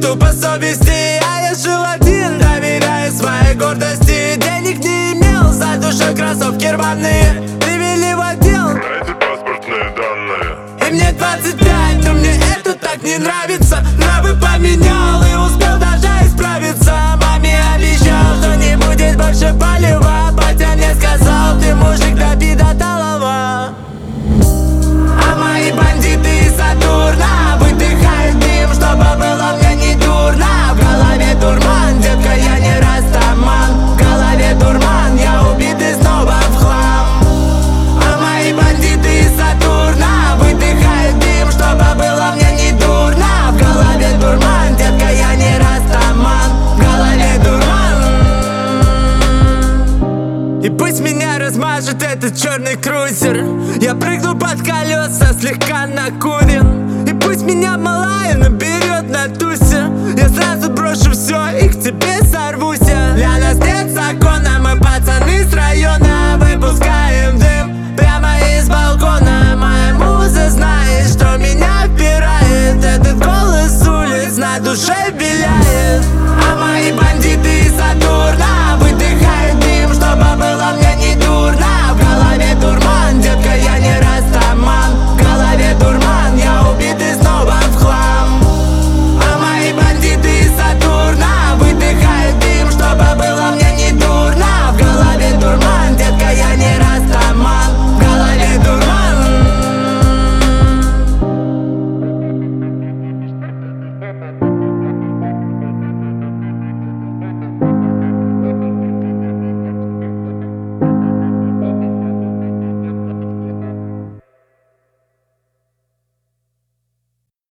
черту по совести. А я жил один, доверяя своей гордости. Денег не имел, за душой кроссовки рваные. Привели в отдел, эти паспортные данные. и мне 25, но мне это так не нравится. Нравы поменял и успел даже исправиться. Маме обещал, что не будет больше палева. Батя мне сказал, ты мужик, добей до талого. А мои бандиты из Сатурна выдыхают дым, чтобы было мне не дурно. В голове дурман, детка, я не растаман. В голове дурман, я убит и снова в хлам. А мои бандиты из Сатурна выдыхают дым, чтобы было мне не дурно. В голове дурман, детка, я не растаман. В голове дурман. И пусть меня размажет этот черный крузер, я прыгну под колеса, слегка накурен. И пусть меня малая наберет на тусе, я сразу брошу все и к тебе сорвусь. Для нас нет закона, мы пацаны с района. Выпускаем дым прямо из балкона. Моя муза знает, что меня впирает этот голос улиц на душе.